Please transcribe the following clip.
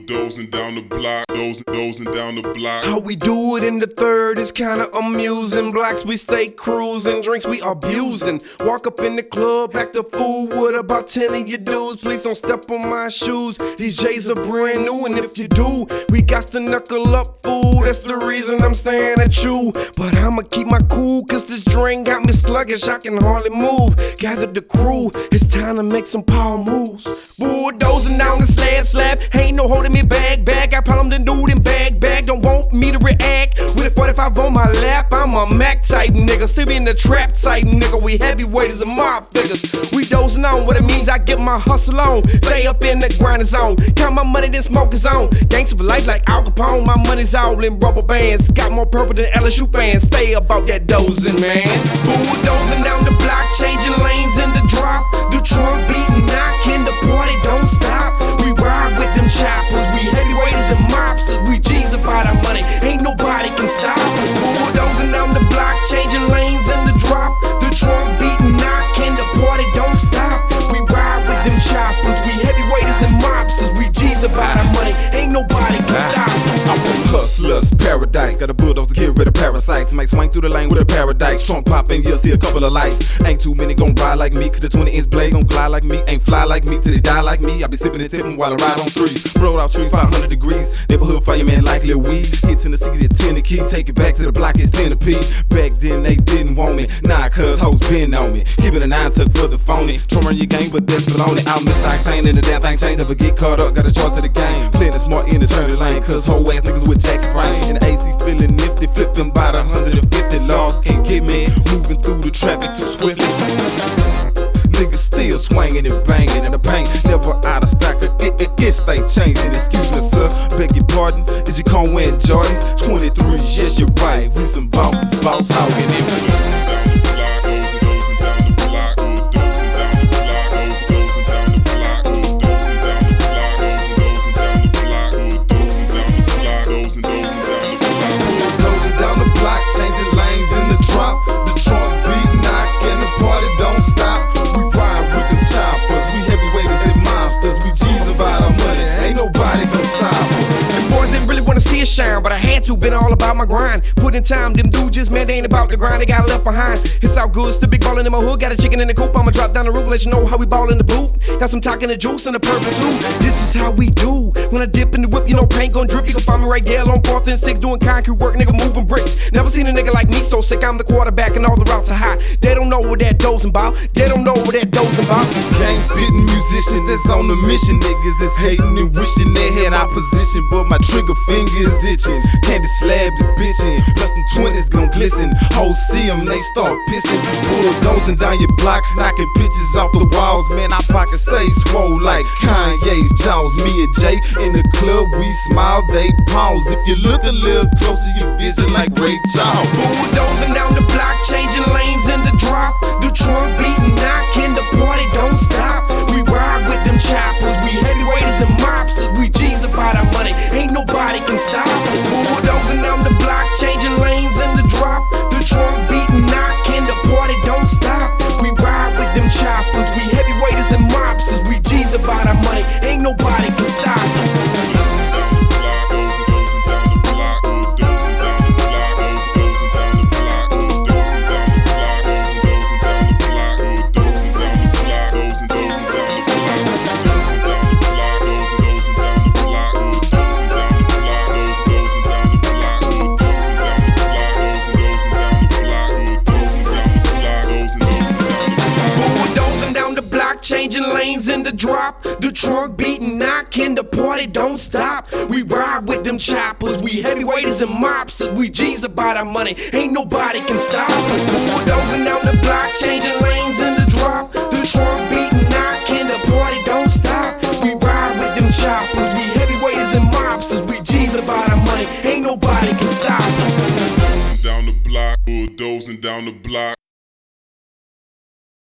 bulldozing down the block, dozing down the block. How we do it in the third is kinda amusing. Blacks, we stay cruising, drinks we abusing. Walk up in the club, act a fool with about 10 of your dudes. Please don't step on my shoes, these J's are brand new. And if you do, we got to knuckle up, fool. That's the reason I'm staring at you. But I'ma keep my cool, cause this drink got me sluggish, I can hardly move. Gather the crew, it's time to make some power moves. Bulldozing down the slab, ain't no holding me back. I problem then dude in bag, don't want me to react. With a 45 on my lap, I'm a Mac type nigga. Still be in the trap type nigga, we heavyweights and mob figures. We dozing on what it means, I get my hustle on. Stay up in the grinder zone, count my money then smoke is on. Gangsta for life like Al Capone, my money's all in rubber bands. Got more purple than LSU fans, stay about that dozing, man. Bulldozing down the block, changing lanes in the drop. The trunk beating, knocking, the party don't stop. We ride with them choppers, we heavyweights and mobsters. We G's about our money, ain't nobody can stop us. Bulldozing down the block, changing lanes in the drop. The trunk beating, knocking, the party don't stop. We ride with them choppers, we heavyweights and mobsters. We G's about our money, ain't nobody can stop us. I'm from Hustlers Paradise, got a bulldozer to get rid of parasites. Might swing through the lane with a paradise. Trunk popping, you'll see a couple of lights. Ain't too many gon' ride like me, cause the 20-inch blade gon' glide like me. Ain't fly like me till they die like me. I be sipping and tipping while I ride on threes. Roll out trees 500 degrees. Neighborhood fireman like Lil Weed. Hit Tennessee, get 10 the key. Take it back to the block, it's 10 a P. Back then they didn't want me, nah, cuz hoes been on me. Give it a 9 tuck for the phony. Try run your game, but that's baloney. I'm Mr. Octane and the damn thing changed. Never get caught up, got a charge to the game. Playing smart in the turn lane, cause whole ass niggas with jacket frame. And the AC feeling nifty, flipping by the 150 lost. Can't get me moving through the traffic too swiftly. Niggas still swinging and banging in the paint, never out of stock, cause it stay changing. Excuse me, sir, beg your pardon. Is your con wearing Jordans? 23, yes, you're right. We some bosses, boss hogging it. Changing lanes in the drop, the trunk beat knock and the party don't stop. We ride with them choppers, we heavyweights and mobsters. We G's about our money, ain't nobody gon' stop us. Them boys didn't really wanna see us shine, but I had to, been all about my grind. Put in time, them dudes just man, they ain't about the grind, they got left behind. It's all good, still big ballin' in my hood, got a chicken in the coop. I'ma drop down the roof, let you know how we ball in the booth. Got some talking the juice and the purple too. This is how we do. When I dip in the whip, you know paint gon' drip. You can find me right there on 4th and 6th doing concrete work, nigga moving bricks. Never seen a nigga like me so sick, I'm the quarterback and all the routes are high. They don't know what that dozing about, they don't know what that dozing about. Some gang spitting musicians that's on a mission. Niggas that's hating and wishing they had opposition, but my trigger finger is itching. Candy slab is bitching, plus them 20s gon' glisten. Hoes see them, they start pissing. Bulldozing down your block, knocking bitches off the walls. Man, our pockets stay swole like Kanye's jaws. Me and Jay in the club, we smile, they pause. If you look a little closer, you vision like Ray Charles. Bulldozing down the block, changing lanes in the drop. The trunk beating, knocking, the party don't stop. We ride with them choppers, we heavyweights and mobsters. We G's about our money, ain't nobody can stop us. Bulldozing down the block, changing lanes in the drop. The trunk beating, knocking, the party don't stop. We ride with them choppers, we heavyweights and mobsters. We G's about our money, ain't nobody can stop us. Changing lanes in the drop, the trunk beating, knocking, the party don't stop. We ride with them choppers, we heavyweights and mobsters. We G's about our money, ain't nobody can stop us. Bulldozing down the block, changing lanes in the drop, the trunk beating, knocking, the party don't stop. We ride with them choppers, we heavyweights and mobsters. We G's about our money, ain't nobody can stop us. Down the block, bulldozing down the block.